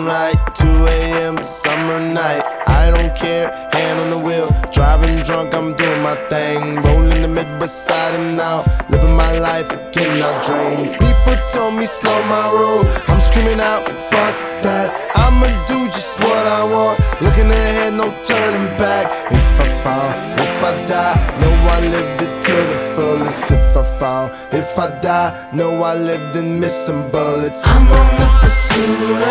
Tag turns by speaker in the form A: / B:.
A: feeling right. 2 a.m. summer night. I don't care, hand on the wheel, driving drunk, I'm doing my thing. Rolling the Midwest side and out, living my life, getting our dreams. People told me slow my roll, I'm screaming out, fuck that. I'ma do just what I want, looking ahead, no turning back. If I fall, if I die, know I lived it to the fullest. If I fall, if I die, know I lived in missing bullets. I'm on the pursuit